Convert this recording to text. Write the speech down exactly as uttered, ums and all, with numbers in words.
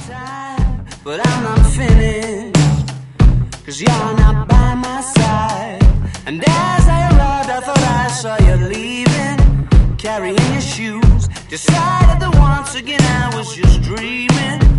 time, but I'm not finished, 'cause you're not by my side. And as I arrived, I thought I saw you leaving, carrying your shoes. Decided that once again I was just dreaming.